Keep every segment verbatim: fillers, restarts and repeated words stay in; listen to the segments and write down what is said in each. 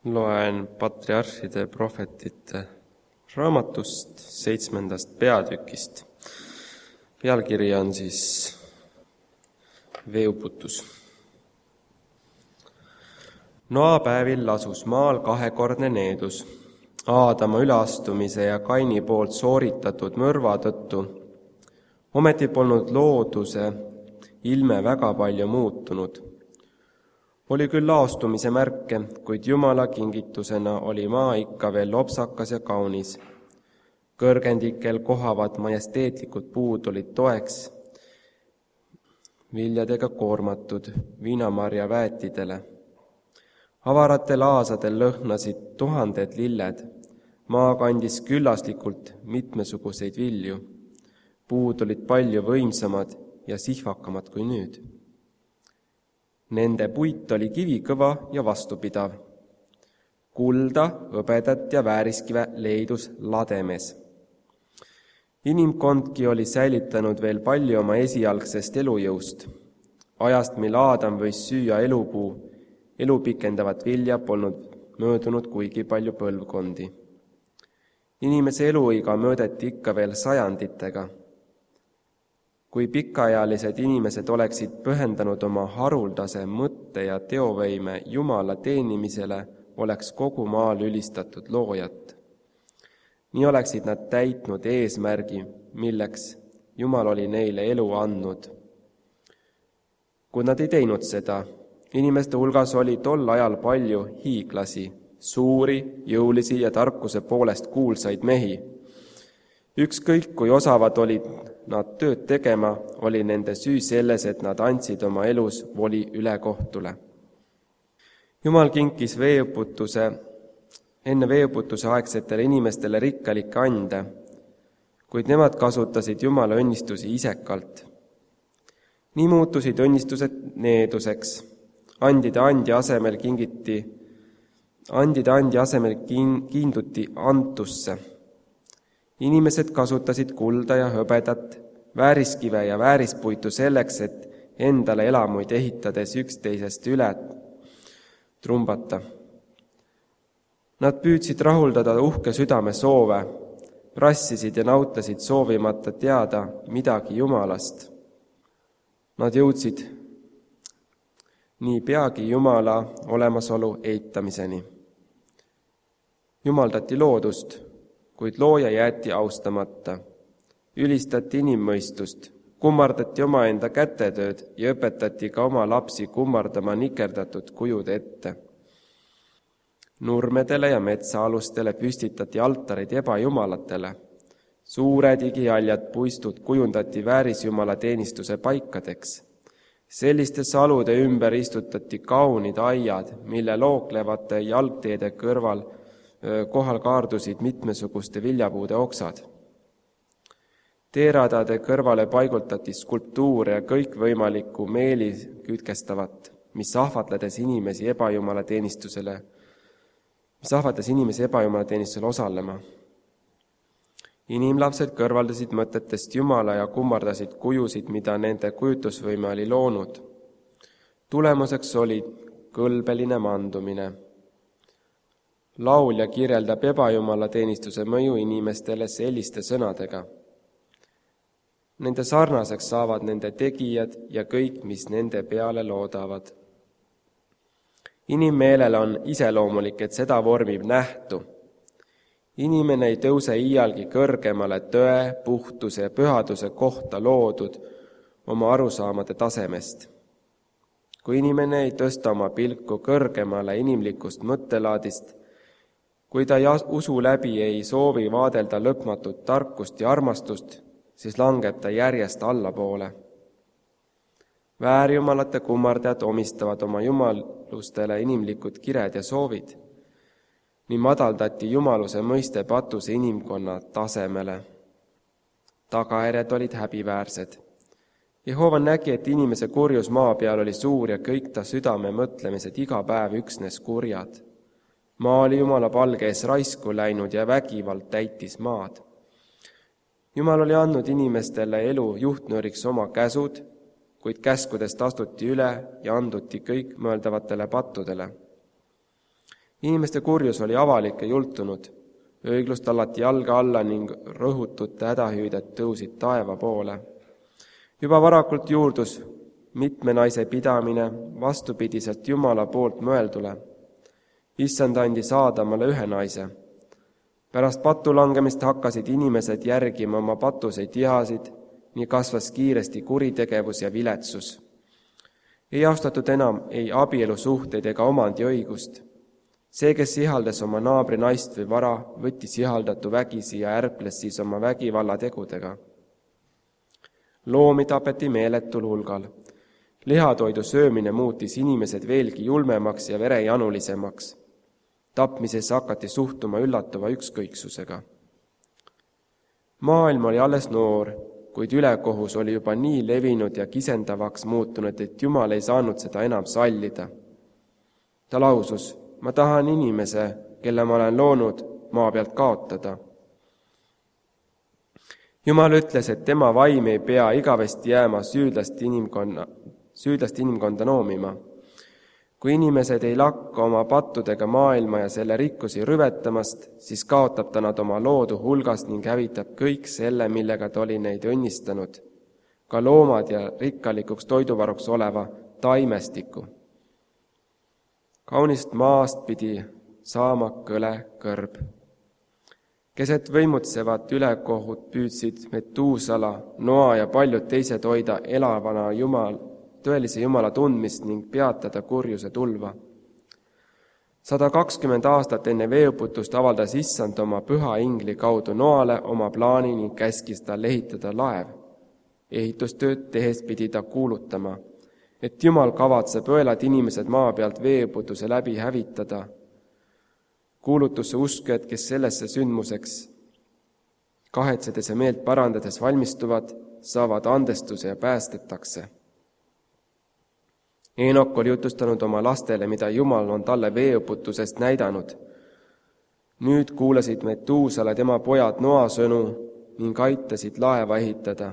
Loen patriarhide prohvetite raamatust seitsmendast peatükist. Pealkiri on siis veeuputus. Noa päevil lasus maal kahekordne needus. Aadama üleastumise ja Kaini poolt sooritatud mõrva tõttu. Ometi polnud looduse ilme väga palju muutunud. Oli küll laostumise märke, kuid Jumala kingitusena oli maa ikka veel lopsakas ja kaunis. Kõrgendikel kohavad majesteetlikud puud olid toeks, viljadega koormatud viinamarja väetidele. Avaratel aasadel lõhnasid tuhanded lilled, maa kandis küllaslikult mitmesuguseid vilju. Puud olid palju võimsamad ja sihvakamad kui nüüd. Nende puit oli kivikõva ja vastupidav. Kulda, hõbedat ja vääriskive leidus lademes. Inimkondki oli säilitanud veel palju oma esialgsest elujõust. Ajast, mil Aadam võis süüa elupuu, elu pikendavat vilja polnud möödunud kuigi palju põlvkondi. Inimese eluiga mõõdeti ikka veel sajanditega. Kui pikaealised inimesed oleksid pühendanud oma haruldase mõtte ja teovõime Jumala teenimisele, oleks kogu maal ülistatud loojat. Nii oleksid nad täitnud eesmärgi, milleks Jumal oli neile elu andnud. Kui nad ei teinud seda, inimeste hulgas oli tol ajal palju hiiglasi, suuri, jõulisi ja tarkuse poolest kuulsaid mehi. Ükskõik, kui osavad olid nad tööd tegema, oli nende süü selles, et nad andsid oma elus voli ülekohtule. Jumal kinkis veeuputuse, enne veeuputuse aegsetele inimestele rikkalikke ande, kuid nemad kasutasid Jumala õnnistusi isekalt. Nii muutusid õnnistused needuseks. Andide andi asemel kingiti, andide andi asemel kiinduti antusse. Inimesed kasutasid kulda ja hõbedat, vääriskive ja väärispuitu selleks, et endale elamuid ehitades üksteisest üle trumbata. Nad püüdsid rahuldada uhke südame soove, prassisid ja nautasid soovimata teada midagi Jumalast. Nad jõudsid nii peagi Jumala olemasolu eitamiseni. Jumaldati loodust, kuid looja jäeti austamata. Ülistati inimmõistust, kummardati omaenda kätetööd ja õpetati ka oma lapsi kummardama nikerdatud kujud ette. Nurmedele ja metsaalustele püstitati altarid ebajumalatele. Suured igihaljad puistud kujundati väärisjumala teenistuse paikadeks. Selliste salude ümber istutati kaunid aiad, mille looklevate jalgteede kõrval kohal kaardusid mitmesuguste viljapuude oksad. Teeradade kõrvale paigutati skulptuure ja kõikvõimalikku meeli kütkestavat, mis ahvatledes inimesi ebajumala teenistusele, mis ahvatles inimesi ebajumala teenistusele osalema. Inimlapsed kõrvaldasid mõtetest Jumala ja kummardasid kujusid, mida nende kujutusvõime oli loonud. Tulemuseks oli kõlbeline mandumine. Laulja kirjeldab ebajumala teenistuse mõju inimestele selliste sõnadega. Nende sarnaseks saavad nende tegijad ja kõik, mis nende peale loodavad. Inimmeelele on iseloomulik, et seda vormib nähtu. Inimene ei tõuse iialgi kõrgemale tõe, puhtuse ja pühaduse kohta loodud oma arusaamade tasemest. Kui inimene ei tõsta oma pilku kõrgemale inimlikust mõttelaadist, kui ta usu läbi ei soovi vaadelda lõpmatut tarkust ja armastust, siis langeb ta järjest allapoole. Väärjumalate kummardajad omistavad oma jumalustele inimlikud kired ja soovid. Nii madaldati jumaluse mõiste patuse inimkonna tasemele. Tagajärjed olid häbiväärsed. Jehova nägi, et inimese kurjus maa peal oli suur ja kõik ta südame mõtlemised iga päev üksnes kurjad. Maa oli Jumala palge ees raisku läinud ja vägivald täitis maad. Jumal oli andnud inimestele elu juhtnööriks oma käsud, kuid käskudest astuti üle ja anduti kõik mõeldavatele pattudele. Inimeste kurjus oli avalik ja jultunud. Õiglust tallati jalga alla ning rõhutute hädahüüded tõusid taeva poole. Juba varakult juurdus mitme naise pidamine vastupidiselt Jumala poolt mõeldule. Issand andis Aadamale ühe naise. Pärast patu langemist hakkasid inimesed järgima oma patuseid vihasid, nii kasvas kiiresti kuritegevus ja viletsus. Ei austatud enam ei abielusuhteid ega omandiõigust. See, kes ihaldas oma naabri naist või vara, võttis ihaldatu vägisi ja ärples siis oma vägivallategudega. Loomi tapeti meeletul hulgal. Lihatoidu söömine muutis inimesed veelgi julmemaks ja verejanulisemaks. Tapmises hakati suhtuma üllatuva ükskõiksusega. Maailm oli alles noor, kuid ülekohus oli juba nii levinud ja kisendavaks muutunud, et Jumal ei saanud seda enam sallida. Ta lausus, ma tahan inimese, kelle ma olen loonud, maa pealt kaotada. Jumal ütles, et tema vaim ei pea igavesti jääma süüdlast inimkonna, süüdlast inimkonda noomima. Kui inimesed ei lakka oma pattudega maailma ja selle rikkusi rüvetamast, siis kaotab ta nad oma loodu hulgast ning hävitab kõik selle, millega ta oli neid õnnistanud, ka loomad ja rikkalikuks toiduvaruks oleva taimestiku. Kaunist maast pidi saama kõle kõrb. Keset võimutsevat ülekohut püüdsid Metuusala, Noa ja paljud teised hoida elavana Jumal, tõelise Jumala tundmist ning peatada kurjuse tulva. sada kakskümmend aastat enne veeuputust avaldas Issand oma püha ingli kaudu Noale oma plaani ning käskis tal ehitada laev. Ehitustööd tehes pidi ta kuulutama, et Jumal kavatseb õelad inimesed maa pealt veeuputuse läbi hävitada. Kuulutusse uskujad, kes sellesse sündmuseks kahetsedes ja meelt parandades valmistuvad, saavad andestuse ja päästetakse. Eenok oli jutustanud oma lastele, mida Jumal on talle veeuputusest näidanud. Nüüd kuulasid Metuusala tema pojad Noa sõnu ning aitasid laeva ehitada.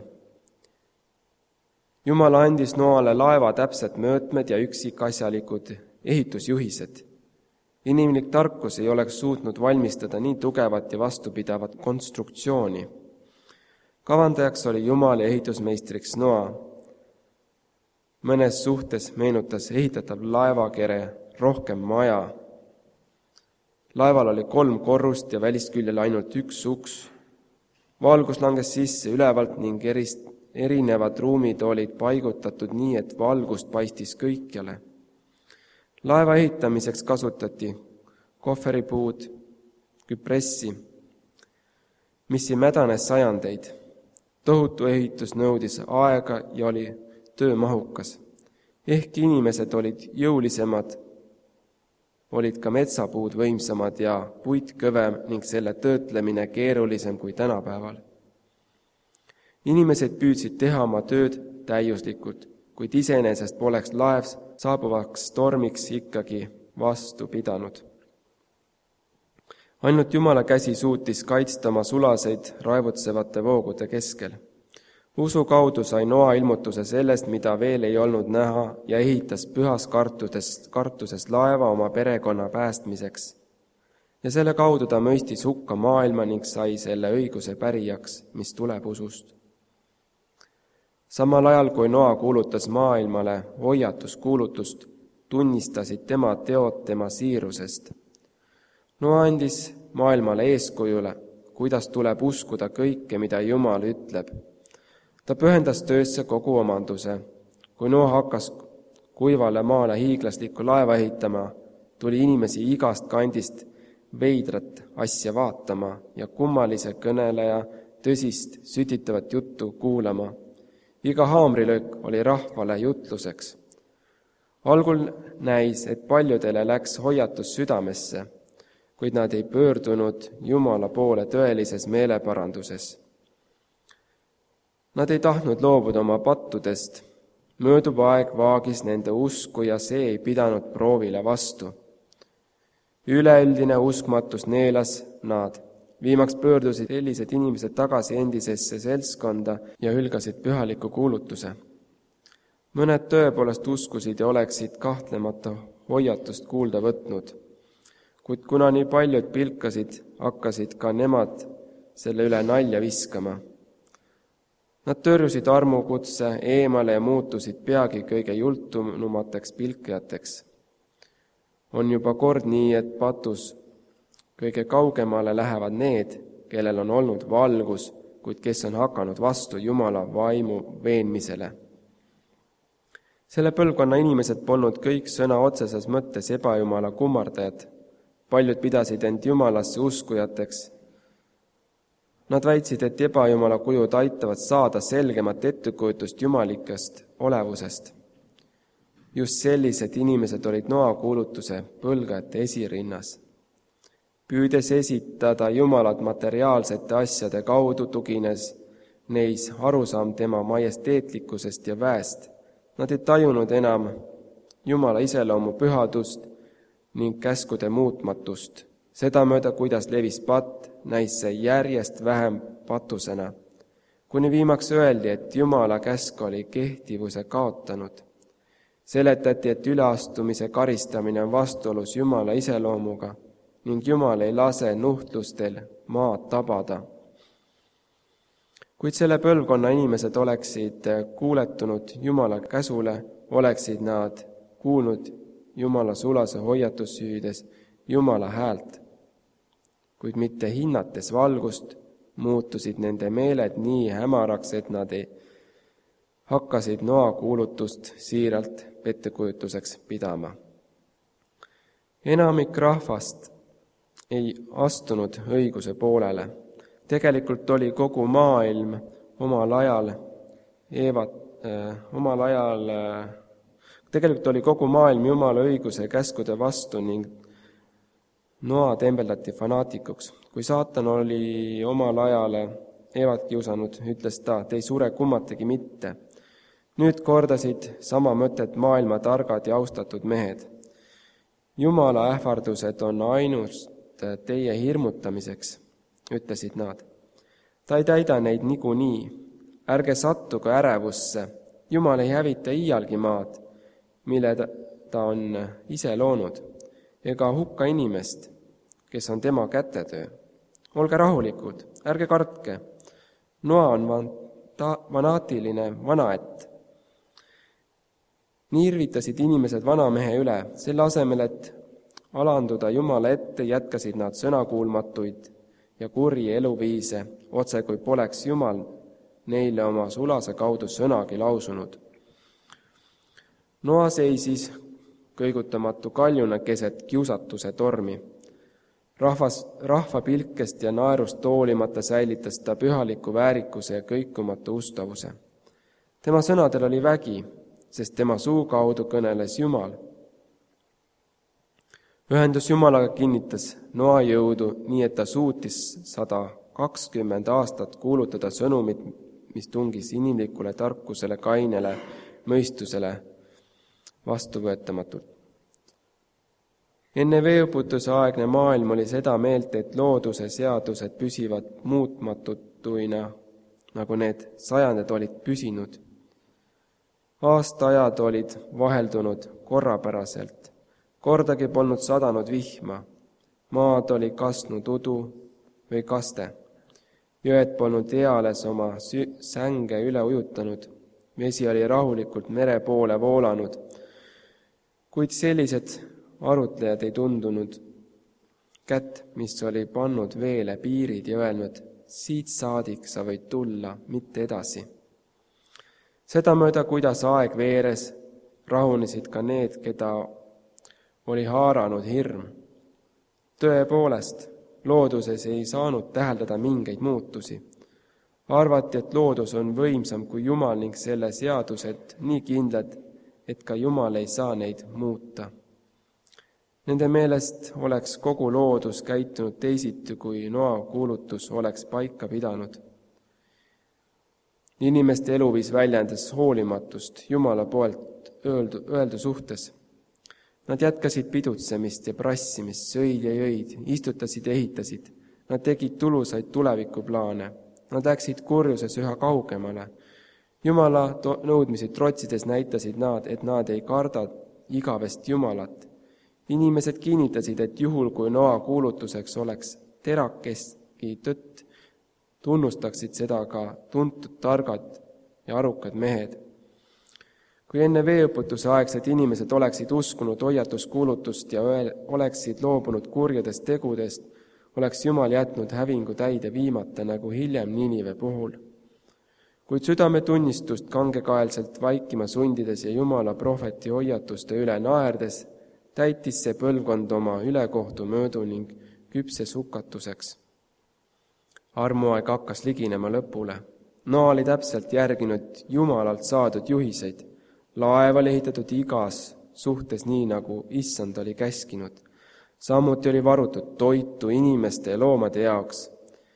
Jumal andis Noale laeva täpsed mõõtmed ja üksikasjalikud ehitusjuhised. Inimlik tarkus ei oleks suutnud valmistada nii tugevat ja vastupidavat konstruktsiooni. Kavandajaks oli Jumal ja ehitusmeistriks Noa. Mõnes suhtes meenutas ehitatav laevakere rohkem maja. Laeval oli kolm korrust ja välisküljel ainult üks uks. Valgus langes sisse ülevalt ning erist, erinevad ruumid olid paigutatud nii, et valgust paistis kõikjale. Laeva ehitamiseks kasutati kohveripuud, küpressi, mis ei mädanes sajandeid. Tohutu ehitus nõudis aega ja oli töömahukas. Ehk inimesed olid jõulisemad, olid ka metsapuud võimsamad ja puit kõvem ning selle töötlemine keerulisem kui tänapäeval. Inimesed püüdsid teha oma tööd täiuslikult, kuid iseenesest poleks laev saabuvaks tormiks ikkagi vastu pidanud. Ainult Jumala käsi suutis kaitsta oma sulaseid raevutsevate voogude keskel. Usu kaudu sai Noa ilmutuse sellest, mida veel ei olnud näha ja ehitas pühas kartuses, kartuses laeva oma perekonna päästmiseks. Ja selle kaudu ta mõistis hukka maailma ning sai selle õiguse pärijaks, mis tuleb usust. Samal ajal, kui Noa kuulutas maailmale hoiatuskuulutust, tunnistasid tema teod tema siirusest. Noa andis maailmale eeskujule, kuidas tuleb uskuda kõike, mida Jumal ütleb. Ta pühendas töösse kogu omanduse. Kui Noa hakkas kuivale maale hiiglaslikku laeva ehitama, tuli inimesi igast kandist veidrat asja vaatama ja kummalise kõneleja tõsist sütitavat juttu kuulama. Iga haamrilöök oli rahvale jutluseks. Algul näis, et paljudele läks hoiatus südamesse, kuid nad ei pöördunud Jumala poole tõelises meeleparanduses. Nad ei tahtnud loobuda oma pattudest. Möödub aeg vaagis nende usku ja see ei pidanud proovile vastu. Üleüldine uskmatus neelas nad. Viimaks pöördusid sellised inimesed tagasi endisesse seltskonda ja hülgasid pühaliku kuulutuse. Mõned tõepoolest uskusid ja oleksid kahtlemata hoiatust kuulda võtnud. kuid kuna nii paljud pilkasid, hakkasid ka nemad selle üle nalja viskama. Nad tõrjusid armukutse eemale ja muutusid peagi kõige jultunumateks pilkajateks. On juba kord nii, et patus kõige kaugemale lähevad need, kellel on olnud valgus, kuid kes on hakanud vastu Jumala vaimu veenmisele. Selle põlvkonna inimesed polnud kõik sõna otseses mõttes ebajumala kummardajad. Paljud pidasid end Jumalasse uskujateks. Nad väitsid, et ebajumala kujud aitavad saada selgemat ettekujutust jumalikest olevusest. Just sellised inimesed olid Noa kuulutuse põlgajate esirinnas. Püüdes esitada Jumalat materiaalsete asjade kaudu, tugines neis arusaam tema majesteetlikkusest ja väest. Nad ei tajunud enam Jumala iseloomu pühadust ning käskude muutmatust. Sedamööda, kuidas levis patt, näis see järjest vähem patusena, kuni viimaks öeldi, et Jumala käsk oli kehtivuse kaotanud. Seletati, et üleastumise karistamine on vastuolus Jumala iseloomuga ning Jumal ei lase nuhtlustel maad tabada. Kuid selle põlvkonna inimesed oleksid kuuletunud Jumala käsule, oleksid nad kuulnud Jumala sulase hoiatussüüdes Jumala häält, kuid mitte hinnates valgust, muutusid nende meeled nii hämaraks, et nad ei hakkasid Noa kuulutust siiralt pettekujutuseks pidama. Enamik rahvast ei astunud õiguse poolele. Tegelikult oli kogu maailm omal ajal, Eevat, äh, omal ajal äh, tegelikult oli kogu maailm Jumala õiguse käskude vastu ning Noa tembeldati fanaatikuks. Kui saatan oli omal ajal Eevat kiusanud, ütles ta, te ei sure kummategi mitte. Nüüd kordasid sama mõtet maailma targad ja austatud mehed. Jumala ähvardused on ainust teie hirmutamiseks, ütlesid nad. Ta ei täida neid niikuinii. Ärge sattuge ärevusse. Jumal ei hävita iialgi maad, mille ta on ise loonud, ega hukka inimest, kes on tema kätetöö. Olge rahulikud, ärge kartke. Noa on vanta, vanaatiline vanaett. Nii irvitasid inimesed vanamehe üle, selle asemel, et alanduda Jumala ette, jätkasid nad sõnakuulmatuid ja kurji eluviise, otse kui poleks Jumal neile oma sulase kaudu sõnagi lausunud. Noa seisis kõigutamatu kaljuna keset kiusatuse tormi. Rahvas, rahva pilkest ja naerust hoolimata säilitas ta pühaliku väärikuse ja kõikumatu ustavuse. Tema sõnadel oli vägi, sest tema suu kaudu kõneles Jumal. Ühendus Jumalaga kinnitas Noa jõudu, nii et ta suutis sada kakskümmend aastat kuulutada sõnumit, mis tungis inimlikule tarkusele, kainele, mõistusele vastuvõetamatult. Enne veeuputuse aegne maailm oli seda meelt, et looduse seadused püsivad muutmatutuina, nagu need sajandid olid püsinud. Aastaajad olid vaheldunud korrapäraselt. Kordagi polnud sadanud vihma. Maad oli kasnud udu või kaste. Jõed polnud eales oma sänge üle ujutanud. Vesi oli rahulikult mere poole voolanud. Kuid sellised arutlejad ei tundunud kätt, mis oli pannud veele piirid ja öelnud, siit saadik sa võid tulla, mitte edasi. Sedamööda, kuidas aeg veeres, rahunesid ka need, keda oli haaranud hirm. Tõepoolest, looduses ei saanud täheldada mingeid muutusi. Arvati, et loodus on võimsam kui Jumal ning selle seadused nii kindlad, et ka Jumal ei saa neid muuta. Nende meelest oleks kogu loodus käitunud teisiti, kui Noa kuulutus oleks paika pidanud. Inimeste eluviis väljendas hoolimatust Jumala poolt öeldu, öeldu suhtes. Nad jätkasid pidutsemist ja prassimist, sõid ja jõid, istutasid ja ehitasid. Nad tegid tulusaid tulevikuplaane. Nad läksid kurjuses üha kaugemale. Jumala nõudmisi trotsides näitasid nad, et nad ei karda igavest Jumalat Inimesed kinnitasid, et juhul, kui Noa kuulutuseks oleks terakeski tõtt, tunnustaksid seda ka tuntud targad ja arukad mehed. Kui enne veeõputuse aegsed inimesed oleksid uskunud hoiatuskuulutust ja oleksid loobunud kurjadest tegudest, oleks Jumal jätnud hävingu täide viimata nagu hiljem Ninive puhul. Kuid südametunnistust kangekaelselt vaikima sundides ja Jumala prohveti hoiatuste üle naerdes, täitis see põlvkond oma ülekohtu möödu ning küpses hukatuseks. Armuaeg hakkas liginema lõpule. Noa oli täpselt järginud Jumalalt saadud juhiseid. Laeva oli ehitatud igas suhtes nii, nagu Issand oli käskinud. Samuti oli varutud toitu inimeste ja loomade jaoks.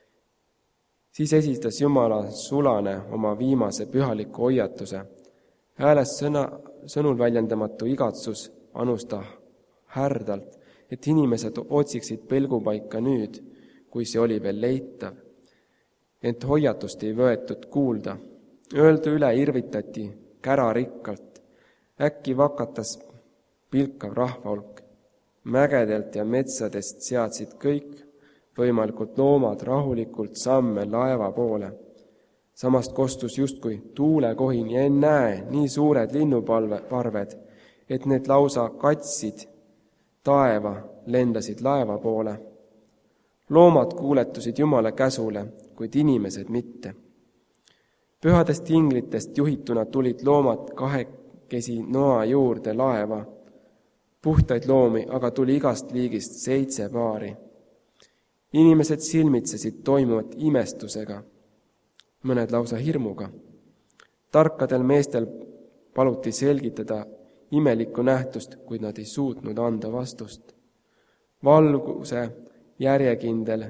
Siis esitas Jumala sulane oma viimase pühaliku hoiatuse. Hääles sõna, sõnul väljendamatu igatsus anusta härdalt, et inimesed otsiksid pelgupaika nüüd, kui see oli veel leitav. Ent hoiatust ei võetud kuulda. Öeldu üle irvitati kära rikkalt. Äkki vakatas pilkav rahvahulk. Mägedelt ja metsadest seadsid kõik võimalikult loomad rahulikult samme laeva poole. Samast kostus justkui tuulekohin ja ennäe nii suured linnuparved, et need lausa katsid taeva lendasid laeva poole. Loomad kuuletusid Jumala käsule, kuid inimesed mitte. Pühadest inglitest juhituna tulid loomad kahekesi Noa juurde laeva. Puhtaid loomi aga tuli igast liigist seitse paari. Inimesed silmitsesid toimuvat imestusega, mõned lausa hirmuga. Tarkadel meestel paluti selgitada imelikku nähtust, kuid nad ei suutnud anda vastust. Valguse järjekindel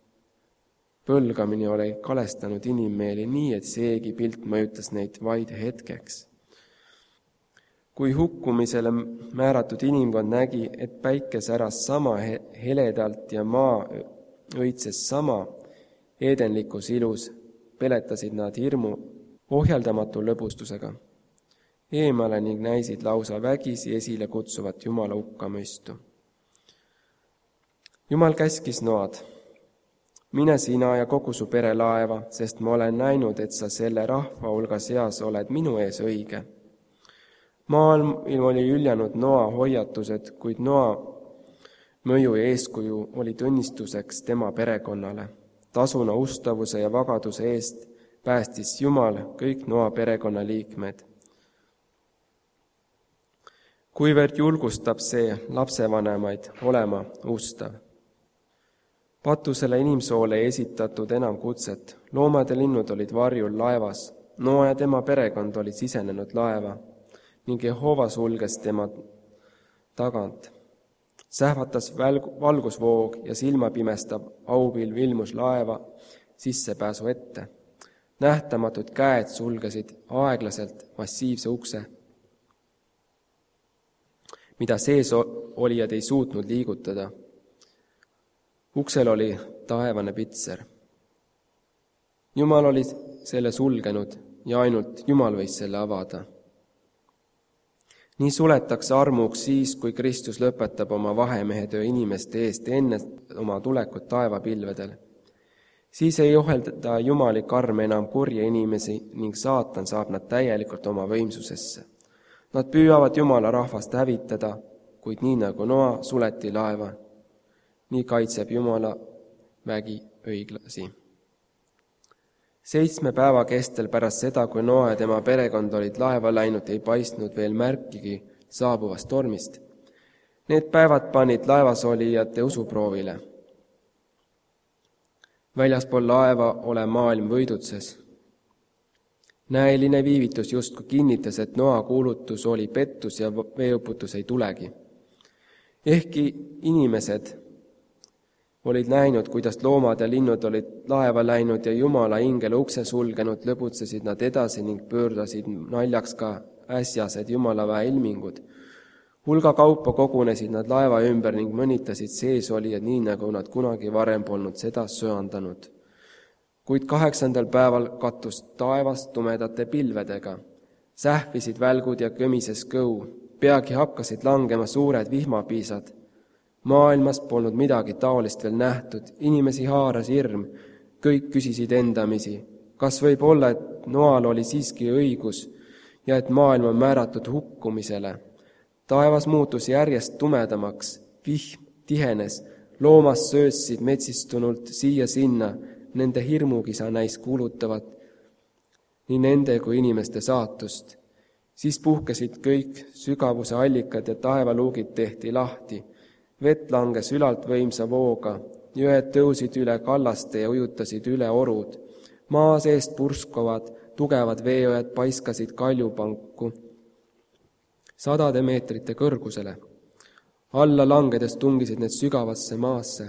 põlgamine oli kalestanud inimmeeli nii, et seegi pilt mõjutas neid vaid hetkeks. Kui hukkumisele määratud inimkond nägi, et päike säras sama heledalt ja maa õitses sama edenlikus ilus, peletasid nad hirmu ohjeldamatu lõbustusega eemale ning näisid lausa vägisi esile kutsuvat Jumala hukkamõistu. Jumal käskis Noad: mine sina ja kogu su pere laeva, sest ma olen näinud, et sa selle rahva hulga seas oled minu ees õige. Maailm oli üljanud Noa hoiatused, kuid Noa mõju ja eeskuju oli tunnistuseks tema perekonnale. Tasuna ustavuse ja vagaduse eest päästis Jumal kõik Noa perekonna liikmed. Kuivõrd julgustab see lapsevanemaid olema ustav. Patusele inimsoole ei esitatud enam kutset. Loomad ja linnud olid varjul laevas. Noa ja tema perekond olid sisenenud laeva ning Jehova sulges tema tagant. Sähvatas valgusvoog ja silmapimestav aupilv ilmus laeva sissepääsu ette. Nähtamatud käed sulgesid aeglaselt massiivse ukse, mida sees olijad ei suutnud liigutada. Uksel oli taevane pitser. Jumal oli selle sulgenud ja ainult Jumal võis selle avada. Nii suletakse armuks siis, kui Kristus lõpetab oma vahemehetöö inimeste eest enne oma tulekut taevapilvedel. Siis ei ohjelda Jumali karm enam kurje inimesi ning saatan saab nad täielikult oma võimsusesse. Nad püüavad Jumala rahvast hävitada, kuid nii nagu Noa suleti laeva, nii kaitseb Jumala vägi õiglasi. Seitsme päeva kestel pärast seda, kui Noa ja tema perekond olid laeva läinud, ei paistnud veel märkigi saabuvast tormist. Need päevad panid laevas olijate usuproovile. Väljaspool laeva ole maailm võidutses. Näeline viivitus justkui kinnitas, et Noa kuulutus oli pettus ja veeuputus ei tulegi. Ehkki inimesed olid näinud, kuidas loomad ja linnud olid laeva läinud ja Jumala ingel ukse sulgenud, lõbutsesid nad edasi ning pöördasid naljaks ka äsjased Jumalaväe ilmingud. Hulga kaupa kogunesid nad laeva ümber ning mõnitasid seesolijad nii, nagu nad kunagi varem polnud seda söandanud. Kuid kaheksandal päeval kattus taevast tumedate pilvedega. Sähvisid välgud ja kömises kõu. peagi hakkasid langema suured vihmapiisad. Maailmas polnud midagi taolist veel nähtud, inimesi haaras hirm, kõik küsisid endamisi, kas võib olla, et Noal oli siiski õigus ja et maailm on määratud hukkumisele. Taevas muutus järjest tumedamaks, vihm tihenes, loomas söössid metsistunult siia-sinna, nende hirmukisa näis kuulutavat nii nende kui inimeste saatust. Siis puhkesid kõik sügavuse allikad ja taevaluugid tehti lahti. Vett langes ülalt võimsa vooga, jõed tõusid üle kallaste ja ujutasid üle orud. Maa seest purskavad, tugevad veejõed paiskasid kaljupanku sadade meetrite kõrgusele. Alla langedes tungisid need sügavasse maasse.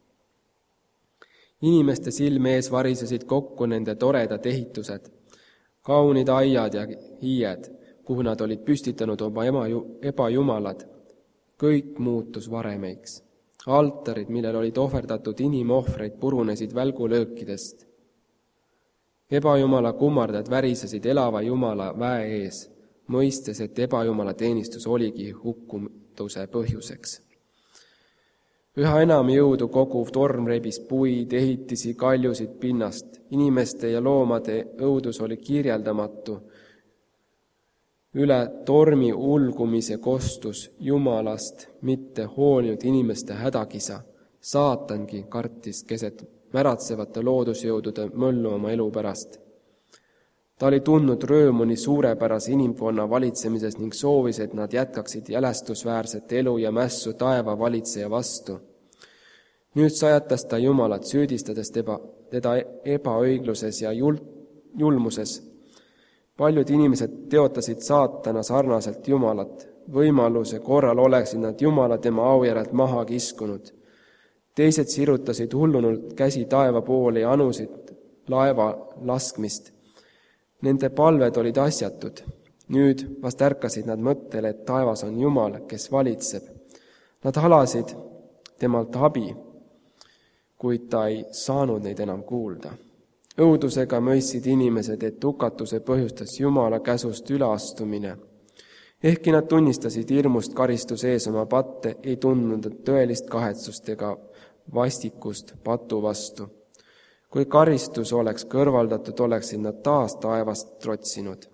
Inimeste silme ees varisesid kokku nende toredad ehitused, kaunid aiad ja hiied, kuhu nad olid püstitanud oma ebajumalad. Kõik muutus varemeiks. Altarid, millel olid ohverdatud inimohvreid, purunesid välgulöökidest. Ebajumala kummardad värisesid elava jumala väe ees, mõistes, et ebajumala teenistus oligi hukkumuse põhjuseks. Üha enam jõudu koguv torm rebis puid, ehitisi, kaljusid pinnast. Inimeste ja loomade õudus oli kirjeldamatu. Üle tormi ulgumise kostus Jumalast, mitte hoolinud inimeste hädakisa. Saatangi kartis keset märatsevate loodusjõudude möllu oma elu pärast. Ta oli tundnud röömu nii suurepärase inimkonna valitsemises ning soovis, et nad jätkaksid jälestusväärset elu ja mässu taeva valitseja vastu. Nüüd sajatas ta Jumalat, süüdistades teba, teda ebaõigluses ja jul, julmuses. Paljud inimesed teotasid saatana sarnaselt Jumalat. Võimaluse korral oleksid nad Jumala tema aujärelt maha kiskunud. Teised sirutasid hullunult käsi taeva poole ja anusid laeva laskmist. Nende palved olid asjatud. Nüüd vast ärkasid nad mõttele, et taevas on Jumal, kes valitseb. Nad halasid temalt abi, kuid ta ei saanud neid enam kuulda. Õudusega mõistsid inimesed, et hukatuse põhjustas Jumala käsust üleastumine. Ehkki nad tunnistasid hirmust karistus ees oma patte, ei tundnud tõelist kahetsust ega vastikust patu vastu. Kui karistus oleks kõrvaldatud, oleksid nad taas taevast trotsinud.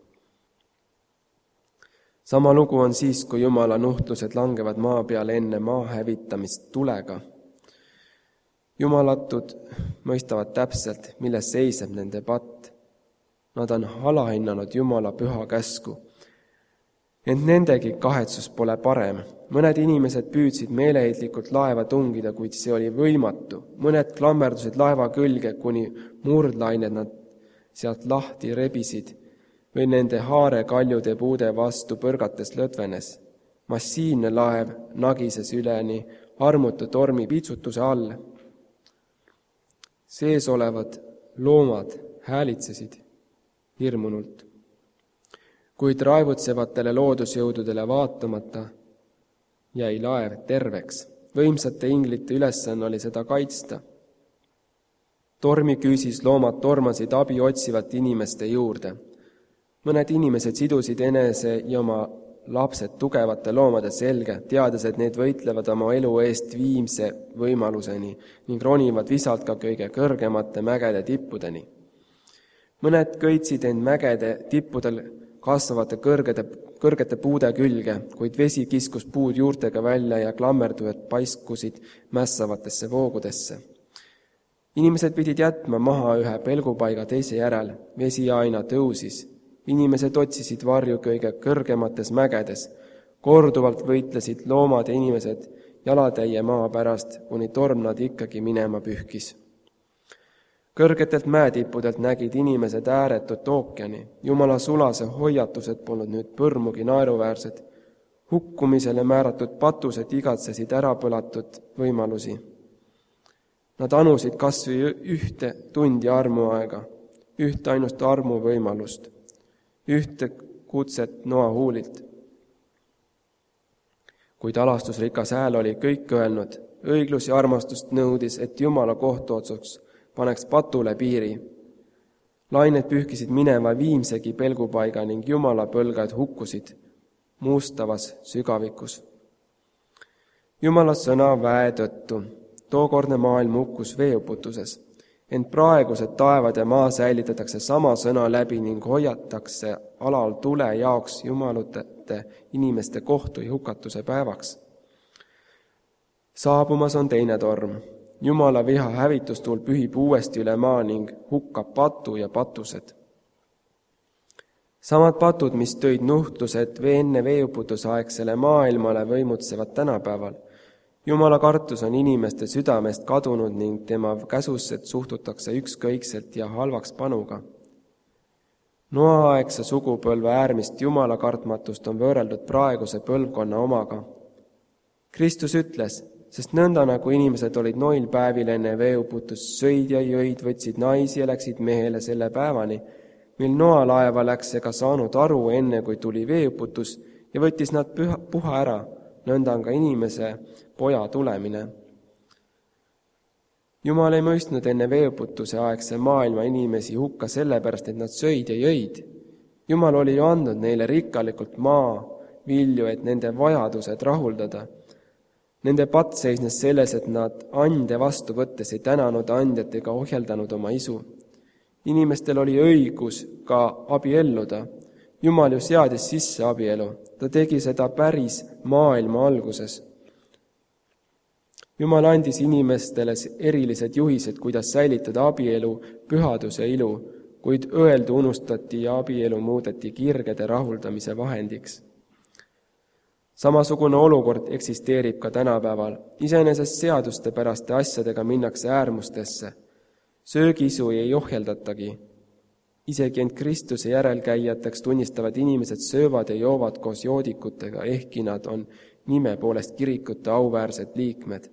Sama lugu on siis, kui Jumala nuhtlused langevad maa peale enne maa hävitamist tulega. Jumalatud mõistavad täpselt, milles seiseb nende patt. Nad on alahinnanud Jumala püha käsku. Ent nendegi kahetsus pole parem. Mõned inimesed püüdsid meeleheitlikult laeva tungida, kuid see oli võimatu. Mõned klammerdusid laeva külge, kuni murdlained nad sealt lahti rebisid või nende haare kaljude puude vastu põrgates lõtvenes. Massiivne laev nagises üleni armutu tormi piitsutuse all. Sees olevad loomad häälitsesid hirmunult. Kuid raevutsevatele loodusjõududele vaatamata jäi laev terveks. Võimsate inglite ülesanne oli seda kaitsta. Tormiküüsis loomad tormasid abi otsivat inimeste juurde. Mõned inimesed sidusid enese ja oma lapsed tugevate loomade selge, teades, et need võitlevad oma elu eest viimse võimaluseni ning ronivad visalt ka kõige kõrgemate mägede tippudeni. Mõned kõitsid end mägede tippudel kasvavate kõrgete, kõrgete puude külge, kuid vesi kiskus puud juurtega välja ja klammerdujad paiskusid mässavatesse voogudesse. Inimesed pidid jätma maha ühe pelgupaiga teise järel, vesi aina tõusis. Inimesed otsisid varju kõige kõrgemates mägedes. Korduvalt võitlesid loomad ja inimesed jalatäie maa pärast, kuni torm nad ikkagi minema pühkis. Kõrgetelt mäetippudelt nägid inimesed ääretut ookeani. Jumala sulase hoiatused polnud nüüd põrmugi naeruväärsed. Hukkumisele määratud patused igatsesid ärapõlatud võimalusi. Nad anusid kas või ühte tundi armuaega, ühte ainust armu võimalust. Ühte kutset Noa huulilt. Kuid alastusrikas hääl oli kõik öelnud, õiglus ja armastust nõudis, et Jumala kohtuotsuks paneks patule piiri. Lained pühkisid mineva viimsegi pelgupaiga ning Jumala põlgad hukkusid. muustavas sügavikus. Jumala sõna väe tõttu. Tookordne maailm hukkus veeuputuses, ent praegused taevad ja maa säilitatakse sama sõna läbi ning hoiatakse alal tule jaoks jumalute inimeste kohtu ja hukatuse päevaks. Saabumas on teine torm. Jumala viha hävitustuul pühib uuesti üle maa ning hukkab patu ja patused. Samad patud, mis tõid nuhtlused enne veeuputusaegsele maailmale, võimutsevad tänapäeval. Jumala kartus on inimeste südamest kadunud ning tema käsused suhtutakse ükskõikselt ja halvaks panuga. Noa-aegse sugupõlve äärmist Jumala kartmatust on võrreldud praeguse põlvkonna omaga. Kristus ütles, sest nõnda nagu inimesed olid noil päevil enne veeuputust, sõid ja jõid, võtsid naisi ja läksid mehele selle päevani, mil Noa laeva läks ega saanud aru enne, kui tuli veeuputus ja võttis nad püha, puha ära, nõnda on ka inimese poja tulemine. Jumal ei mõistnud enne veeuputuse aegse maailma inimesi hukka sellepärast, et nad sõid ja jõid. Jumal oli ju andnud neile rikkalikult maa, vilju, et nende vajadused rahuldada. Nende patt seisnes selles, et nad ande vastu võttes ei tänanud andjat ega ohjeldanud oma isu. Inimestel oli õigus ka abielluda. Jumal ju seadis sisse abielu. Ta tegi seda päris maailma alguses. Jumal andis inimestele erilised juhised, kuidas säilitada abielu, pühadus ja ilu, kuid öeldu unustati ja abielu muudeti kirgede rahuldamise vahendiks. Samasugune olukord eksisteerib ka tänapäeval. Iseenesest seaduste päraste asjadega minnakse äärmustesse. Söögiisu ei ohjeldatagi. Isegi end Kristuse järelkäijateks tunnistavad inimesed söövad ja joovad koos joodikutega, ehkki nad on nime poolest kirikute auväärsed liikmed.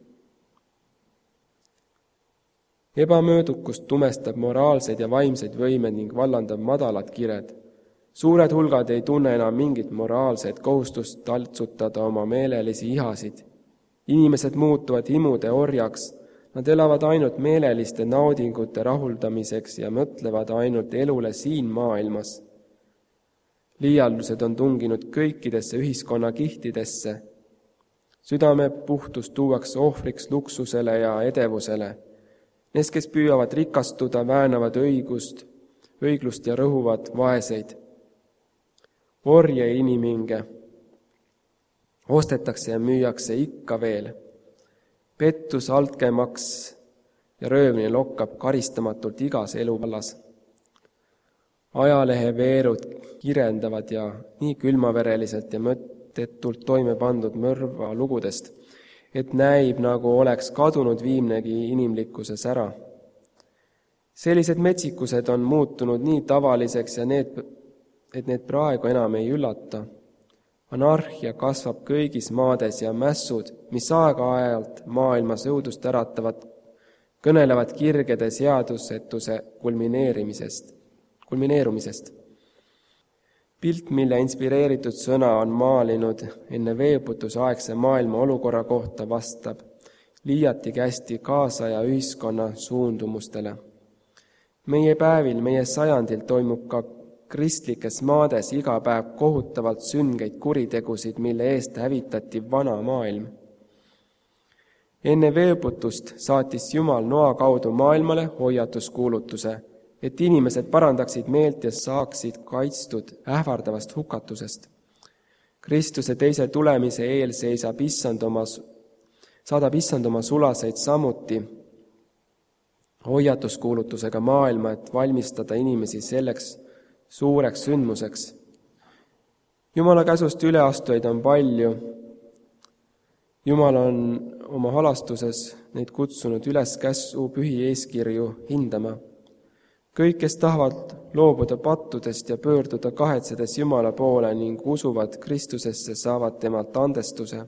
Ebamöödukust tumestab moraalseid ja vaimseid võimed ning vallandab madalad kired. Suured hulgad ei tunne enam mingit moraalset kohustust taltsutada oma meelelisi ihasid. Inimesed muutuvad himude orjaks, nad elavad ainult meeleliste naudingute rahuldamiseks ja mõtlevad ainult elule siin maailmas. Liialdused on tunginud kõikidesse ühiskonna kihtidesse. Südame puhtus tuuakse ohvriks luksusele ja edevusele. Need, kes püüavad rikastuda, väänavad õigust, õiglust ja rõhuvad vaeseid. Orje iniminge ostetakse ja müüakse ikka veel. Pettus, altkäemaks ja röövmine lokkab karistamatult igas eluvallas. Ajalehe veerud kirendavad ja nii külmavereliselt ja mõttetult toime pandud mõrva lugudest, et näib, nagu oleks kadunud viimnegi inimlikkuses ära. Sellised metsikused on muutunud nii tavaliseks, ja need, et need praegu enam ei üllata. Anarhia kasvab kõigis maades ja mässud, mis aega-ajalt maailmas õudust äratavad, kõnelevad kirgede seadusetuse kulmineerimisest, kulmineerumisest. Pilt, mille inspireeritud sõna on maalinud enne veeputusaegse maailma olukorra kohta, vastab liiati kästi kaasaja ühiskonna suundumustele. Meie päevil, meie sajandil toimub ka kristlikes maades iga päev kohutavalt süngeid kuritegusid, mille eest hävitati vana maailm. Enne veeputust saatis Jumal Noa kaudu maailmale hoiatuskuulutuse, et inimesed parandaksid meelt ja saaksid kaitstud ähvardavast hukatusest. Kristuse teise tulemise eel seisab issand oma, saadab issand oma sulaseid samuti hoiatuskuulutusega maailma, et valmistada inimesi selleks suureks sündmuseks. Jumala käsust üleastujaid on palju. Jumal on oma halastuses neid kutsunud üles käsu pühi eeskirju hindama. Kõik, kes tahavad loobuda pattudest ja pöörduda kahetsedes Jumala poole ning usuvad Kristusesse, saavad temalt andestuse.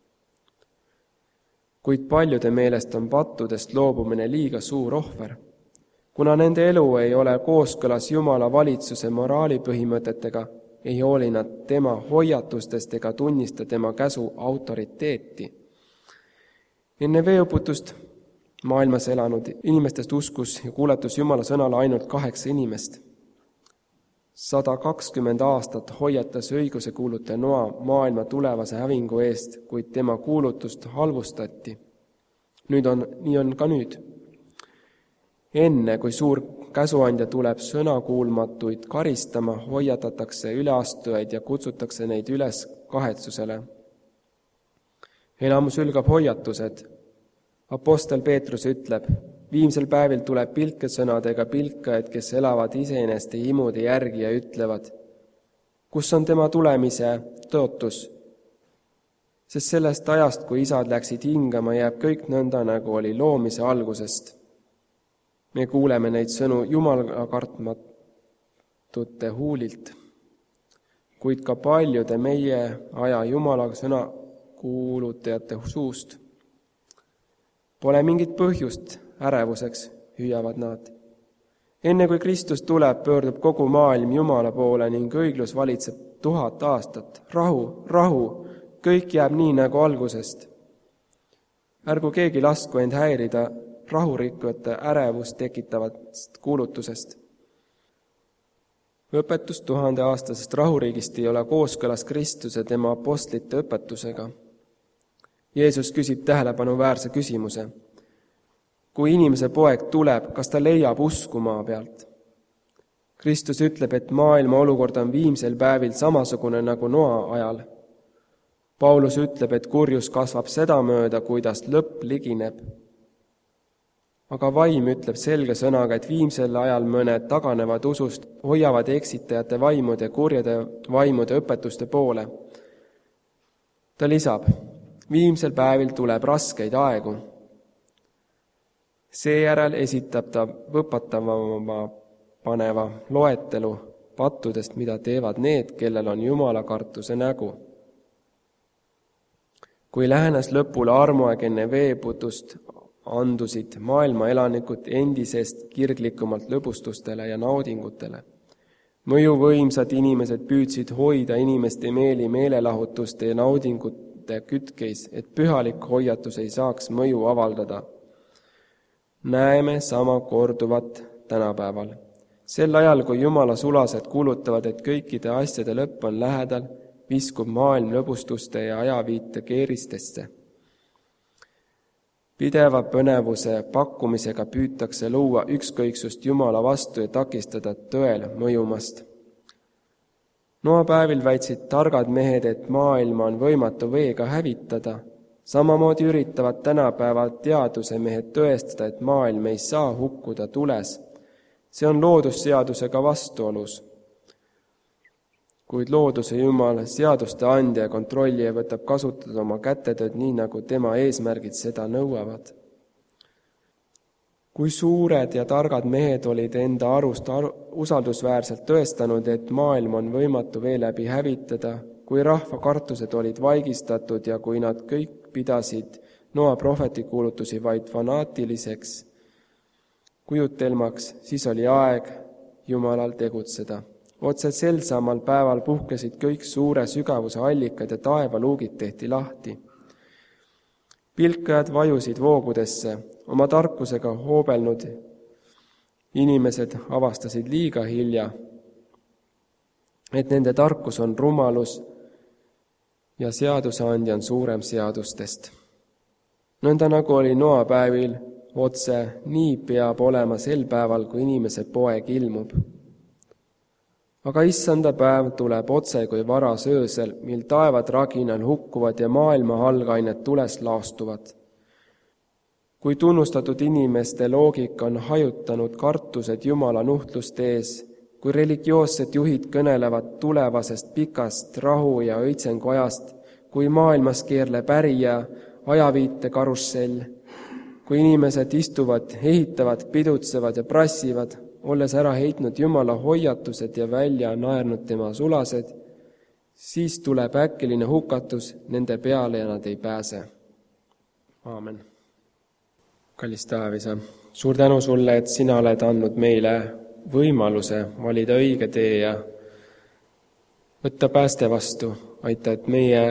Kuid paljude meelest on pattudest loobumine liiga suur ohver. Kuna nende elu ei ole kooskõlas Jumala valitsuse moraalipõhimõtetega, ei hooli nad tema hoiatustest ega tunnista tema käsu autoriteeti. Enne veeuputust maailmas elanud inimestest uskus ja kuulatus Jumala sõnale ainult kaheksa inimest. sada kakskümmend aastat hoiatas õiguse kuulutaja Noa maailma tulevase hävingu eest, kuid tema kuulutust halvustati. Nüüd on, nii on ka nüüd. Enne, kui suur käsuandja tuleb sõnakuulmatuid karistama, hoiatatakse üleastujaid ja kutsutakse neid üles kahetsusele. Enamus hülgab hoiatused. Apostel Peetrus ütleb, viimsel päevil tuleb pilkesõnadega pilkajad, kes elavad iseeneste himude järgi ja ütlevad, kus on tema tulemise tõotus? Sest sellest ajast, kui isad läksid hingama, jääb kõik nõnda, nagu oli loomise algusest. Me kuuleme neid sõnu Jumala kartmatute huulilt, kuid ka paljude meie aja Jumala sõna kuulutajate suust. Pole mingit põhjust ärevuseks, hüüavad nad. Enne kui Kristus tuleb, pöördub kogu maailm Jumala poole ning õiglus valitseb tuhat aastat. Rahu, rahu, kõik jääb nii nagu algusest. Ärgu keegi lasku end häirida rahurikkujate ärevust tekitavast kuulutusest. Õpetus tuhande aastasest rahuriigist ei ole kooskõlas Kristuse tema apostlite õpetusega. Jeesus küsib tähelepanuväärse küsimuse. Kui inimese poeg tuleb, kas ta leiab usku maa pealt? Kristus ütleb, et maailma olukord on viimsel päevil samasugune nagu Noa ajal. Paulus ütleb, et kurjus kasvab sedamööda, kuidas lõpp ligineb. Aga vaim ütleb selge sõnaga, et viimsel ajal mõned taganevad usust, hoiavad eksitajate vaimude ja kurjade vaimude õpetuste poole. Ta lisab, viimsel päevil tuleb raskeid aegu. Seejärel esitab ta võpatavama paneva loetelu pattudest, mida teevad need, kellel on Jumala kartuse nägu. Kui lähenes lõpule armuaeg enne veeputust, andusid maailma elanikud endisest kirglikumalt lõbustustele ja naudingutele. Mõjuvõimsad inimesed püüdsid hoida inimeste meeli meelelahutuste ja naudingute kütkeis, et pühalik hoiatus ei saaks mõju avaldada. Näeme sama korduvat tänapäeval. Sel ajal, kui Jumala sulased kuulutavad, et kõikide asjade lõpp on lähedal, viskub maailm lõbustuste ja ajaviite keeristesse. Pideva põnevuse pakkumisega püütakse luua ükskõiksust Jumala vastu ja takistada tõel mõjumast. Noa päevil väitsid targad mehed, et maailma on võimatu veega hävitada. Samamoodi üritavad tänapäeva teaduse mehed tõestada, et maailm ei saa hukkuda tules. See on loodusseadusega vastuolus. Kuid looduse Jumal, seaduste andja ja kontrollija võtab kasutada oma kätetööd nii, nagu tema eesmärgid seda nõuavad. Kui suured ja targad mehed olid enda arust usaldusväärselt tõestanud, et maailm on võimatu vee läbi hävitada, kui rahva kartused olid vaigistatud ja kui nad kõik pidasid Noa prohvetikuulutusi vaid fanaatiliseks kujutelmaks, siis oli aeg Jumalal tegutseda. Otse sel samal päeval puhkesid kõik suure sügavuse allikad ja taevaluugid tehti lahti. Pilkajad vajusid voogudesse, oma tarkusega hoobelnud inimesed avastasid liiga hilja, et nende tarkus on rumalus ja seadusandja on suurem seadustest. Nõnda nagu oli Noa päevil, otse nii peab olema sel päeval, kui inimese poeg ilmub. Aga issanda päev tuleb otse kui varas öösel, mil taevad raginal hukkuvad ja maailma algained tules laastuvad. Kui tunnustatud inimeste loogika on hajutanud kartused Jumala nuhtluste ees, kui religioossed juhid kõnelevad tulevasest pikast rahu ja õitsengu ajast, kui maailmas keerleb äri ja ajaviite karussell, kui inimesed istuvad, ehitavad, pidutsevad ja prassivad, olles ära heitnud Jumala hoiatused ja välja naernud tema sulased, siis tuleb äkiline hukatus nende peale ja nad ei pääse. Aamen. Kallis Taevisa, suur tänu sulle, et sina oled andnud meile võimaluse valida õige tee ja võtta pääste vastu. Aita, et meie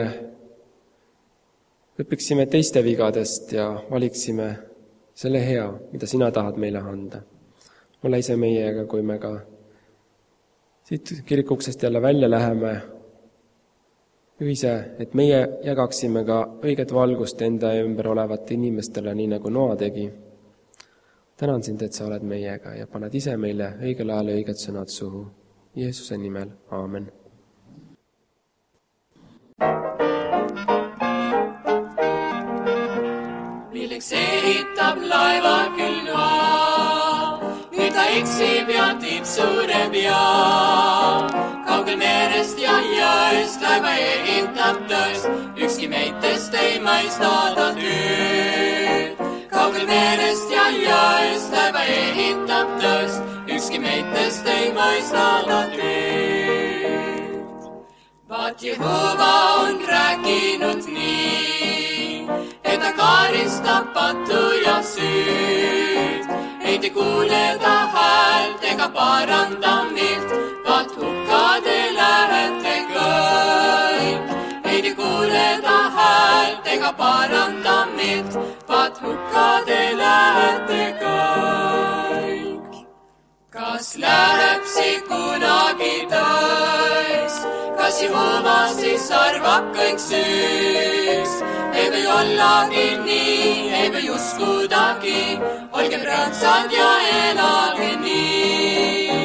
õpiksime teiste vigadest ja valiksime selle hea, mida sina tahad meile anda. Ole ise meiega, kui me ka siit kirikuksest jälle välja läheme ühise, et meie jagaksime ka õiget valgust enda ümber olevate inimestele, nii nagu Noa tegi. Tänan sind, et sa oled meiega ja paned ise meile õigel ajal õiged sõnad suhu. Jeesuse nimel, aamen. Milleks ehitab laeva küll Noa, nüüd ta eksib ja tiib sureb ja kaugel merest ja jõest laeva ehitab tõest, ükski meitest ei mõista ta tööd. Kaugel merest ja jõest laeva ehitab tõest, ükski meitest ei mõista ta tööd. Vaat Jehova on rääkinud nii, et ta karistab pattu ja süüd. Ei te kuule ta häält ega paranda milt, vaat hukka te lähete kõik. Ei te kuule ta häält ega paranda milt, vaat hukka te lähete kõik. Kas läheb si kunagi tõis, kas Jehova siis arvab kõik süüks? Ei või ollagi nii, ei või uskudagi, olgem rõõmsad ja elage nii.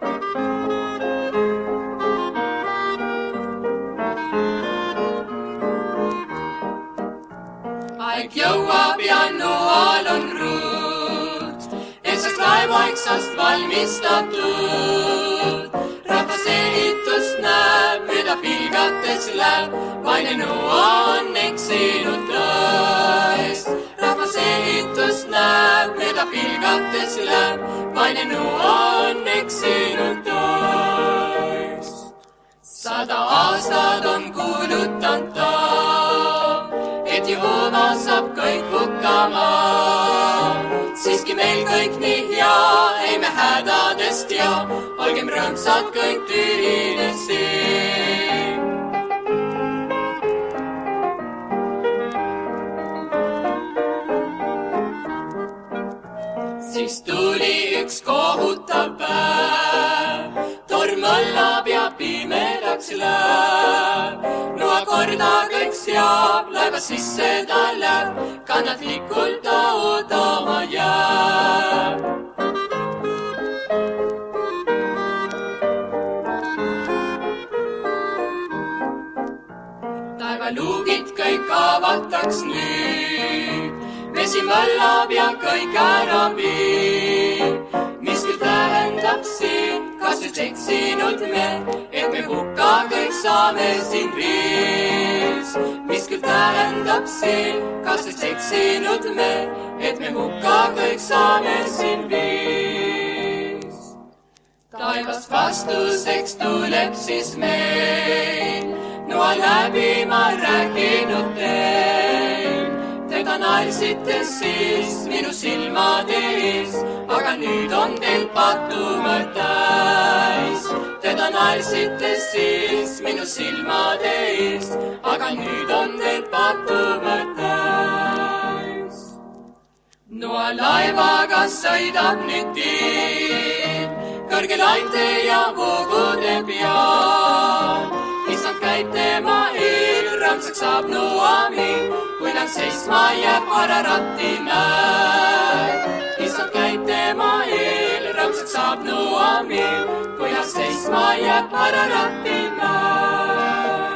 Aeg jõuab ja Noal on ruut, et saaks laevaiksast valmistatud. Rahvas ehitust näeb, mida pilgates läheb, vaine Noa on eksinud tõest. Rahvas ehitust näeb, mida pilgates läheb, vaine Noa on eksinud tõest. Sada aastad on kuulutanud ta, et Jehova saab kõik hukkama. Siiski meil kõik nii hea, ei me hädadest ja olgem rõõmsad kõik tühinesi. Siis tuli üks kohutav päev, torm õllab ja pimedaks läheb. Noa korda kõik seab, laeva sisse ta läheb, kannatlikult ta ootama jääb. Taevaluugid kõik avataks nüüd, vesi mõllab ja kõik ära viib. Mis küll tähendab siin, kas just eksinud me, et me hukka kõik saame siin viis. Mis küll tähendab siin, kas just eksinud me, et me hukka kõik saame siin viis. Taevast vastuseks tuleb siis meil, Noa läbi ma rääkinud teil. Teda naersite siis minu silmade ees, aga nüüd on teil patumõrd täis. Teda naersite siis minu silmade ees, aga nüüd on teil patumõrd täis. Noa laevaga sõidab nüüd tiib, kõrge lainte ja voogude peal. Issand käib tema eel, rõõmsaks saab Noa miil, kui nad seisma jääb Ararati mäel. Issand käib tema eel, rõõmsaks saab Noa miil, kui nad seisma jääb Ararati mäel.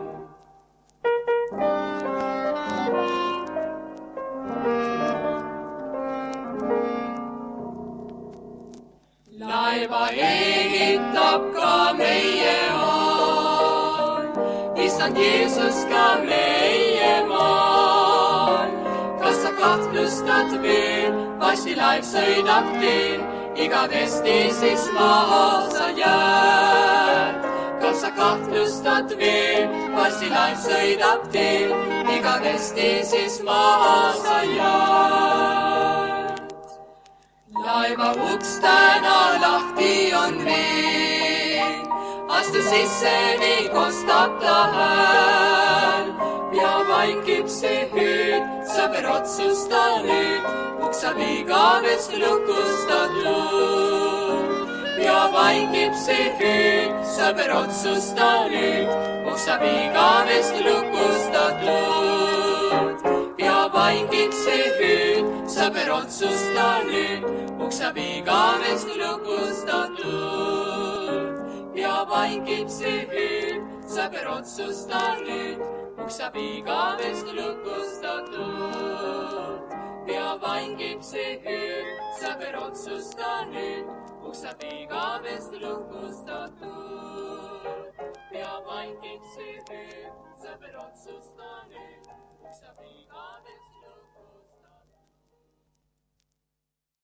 Laeva ehitab ka meie on, Issand Jeesus ka meie maan. Kas sa kahtlustad veel, varsti laev sõidab teel, igavesti siis maha sa jääd. Kas sa kahtlustad veel, varsti laev sõidab teel, igavesti siis maha sa jääd. Laeva uks täna lahti on veel, astu sisse, nii kostab ta hääl. Pea vaikib see hüüd, sõber otsusta nüüd, uks saab igavest lukustatud. Pea vaikib see hüüd, sõber otsusta nüüd, uksab igavesti lukustatud. ja vaikib see hüüd, sõber otsusta nüüd, uksab igavesti lukustatud. ja vaikib see hüüd, sõber otsusta nüüd, uksab igavesti lukustatud. ja vaikib see hüüd, sõber otsusta nüüd, uksab igavesti lukustatud. ja vaikib see hüüd, sõber otsusta nüüd, uksab igavesti